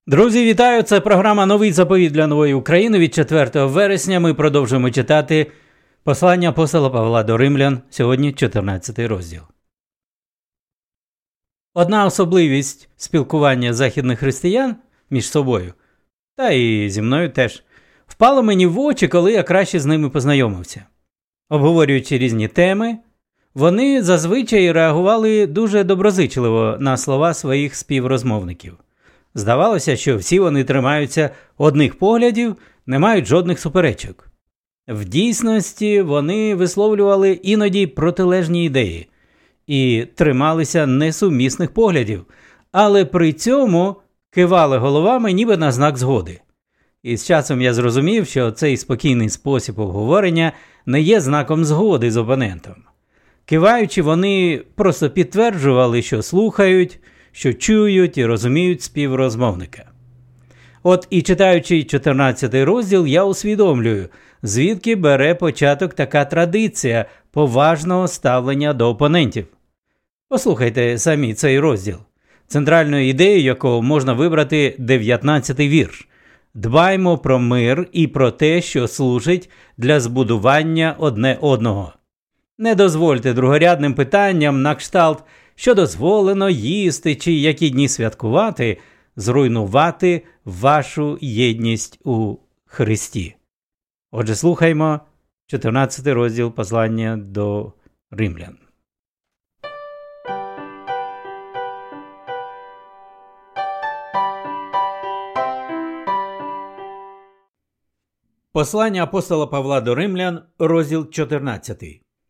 Друзі, вітаю! Це програма «Новий заповіт для нової України». Від 4 вересня ми продовжуємо читати послання апостола Павла до Римлян, сьогодні 14 розділ. Одна особливість спілкування західних християн між собою, та і зі мною теж, впала мені в очі, коли я краще з ними познайомився. Обговорюючи різні теми, вони зазвичай реагували дуже доброзичливо на слова своїх співрозмовників. Здавалося, що всі вони тримаються одних поглядів, не мають жодних суперечок. В дійсності вони висловлювали іноді протилежні ідеї і трималися несумісних поглядів, але при цьому кивали головами ніби на знак згоди. І з часом я зрозумів, що цей спокійний спосіб обговорення не є знаком згоди з опонентом. Киваючи, вони просто підтверджували, що слухають, що чують і розуміють співрозмовника. От і читаючи 14 розділ, я усвідомлюю, звідки бере початок така традиція поважного ставлення до опонентів. Послухайте самі цей розділ, центральною ідеєю якого можна вибрати 19-й вірш. «Дбаймо про мир і про те, що служить для збудування одне одного». Не дозвольте другорядним питанням на кшталт що дозволено їсти чи які дні святкувати, зруйнувати вашу єдність у Христі. Отже, слухаймо 14 розділ послання до Римлян. Послання апостола Павла до Римлян, розділ 14.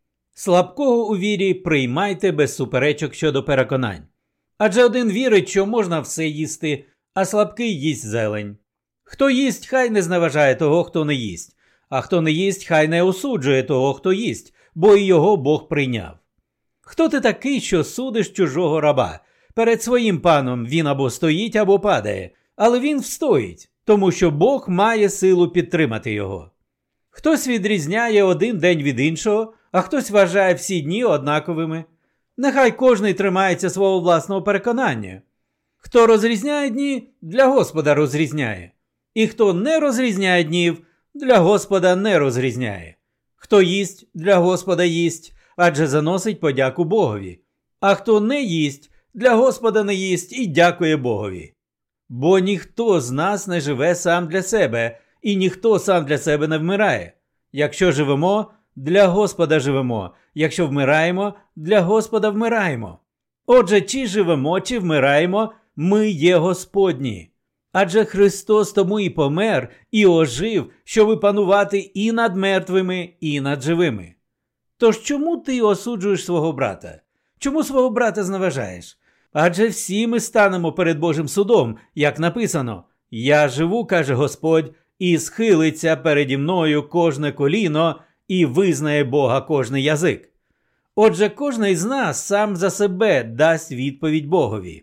Слабкого у вірі приймайте без суперечок щодо переконань. Адже один вірить, що можна все їсти, а слабкий їсть зелень. Хто їсть, хай не зневажає того, хто не їсть, а хто не їсть, хай не осуджує того, хто їсть, бо і його Бог прийняв. Хто ти такий, що судиш чужого раба? Перед своїм паном він або стоїть, або падає, але він встоїть, тому що Бог має силу підтримати його. Хтось відрізняє один день від іншого, а хтось вважає всі дні однаковими. Нехай кожний тримається свого власного переконання. Хто розрізняє дні, для Господа розрізняє. І хто не розрізняє днів, для Господа не розрізняє. Хто їсть, для Господа їсть, адже заносить подяку Богові. А хто не їсть, для Господа не їсть і дякує Богові. Бо ніхто з нас не живе сам для себе, і ніхто сам для себе не вмирає. Якщо живемо, для Господа живемо, якщо вмираємо, для Господа вмираємо. Отже, чи живемо, чи вмираємо, ми є Господні. Адже Христос тому і помер, і ожив, щоби панувати і над мертвими, і над живими. Тож чому ти осуджуєш свого брата? Чому свого брата зневажаєш? Адже всі ми станемо перед Божим судом, як написано: «Я живу, каже Господь, і схилиться переді мною кожне коліно, і визнає Бога кожний язик». Отже, кожний з нас сам за себе дасть відповідь Богові.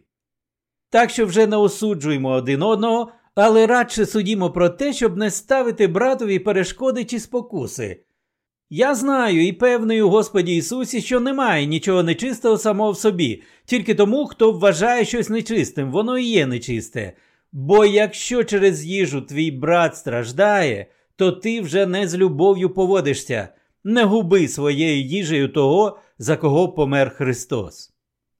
Так що вже не осуджуємо один одного, але радше судімо про те, щоб не ставити братові перешкоди чи спокуси. Я знаю і певний у Господі Ісусі, що немає нічого нечистого самого в собі, тільки тому, хто вважає щось нечистим, воно і є нечисте. Бо якщо через їжу твій брат страждає, то ти вже не з любов'ю поводишся. Не губи своєю їжею того, за кого помер Христос.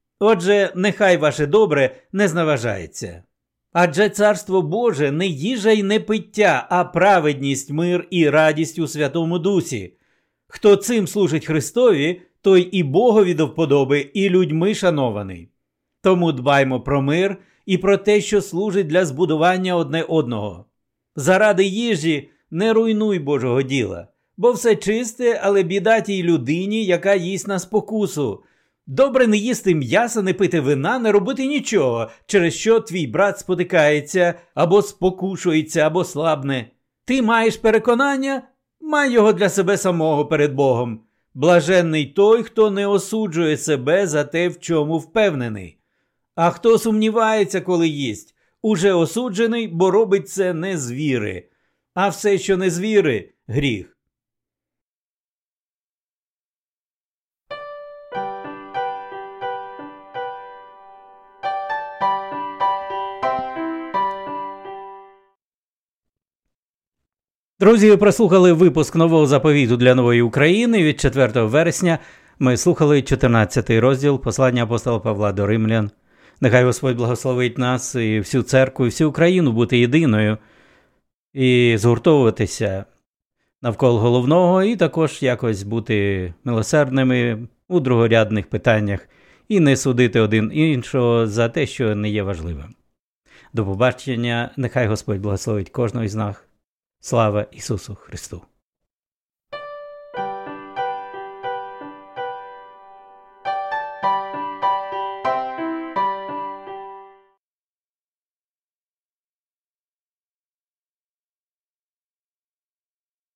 Отже, нехай ваше добре не зневажається. Адже Царство Боже не їжа й не пиття, а праведність, мир і радість у Святому Дусі. Хто цим служить Христові, той і Богові до вподоби, і людьми шанований. Тому дбаймо про мир і про те, що служить для збудування одне одного. Заради їжі не руйнуй Божого діла, бо все чисте, але біда тій людині, яка їсть на спокусу. Добре не їсти м'яса, не пити вина, не робити нічого, через що твій брат спотикається, або спокушується, або слабне. Ти маєш переконання? Май його для себе самого перед Богом. Блаженний той, хто не осуджує себе за те, в чому впевнений. А хто сумнівається, коли їсть, уже осуджений, бо робить це не з віри. А все, що не з віри – гріх. Друзі, ви прослухали випуск нового заповіту для нової України від 4 вересня. Ми слухали 14-й розділ послання апостола Павла до римлян. Нехай Господь благословить нас і всю церкву, і всю Україну бути єдиною і згуртовуватися навколо головного, і також якось бути милосердними у другорядних питаннях і не судити один іншого за те, що не є важливим. До побачення. Нехай Господь благословить кожного із нас. Слава Ісусу Христу!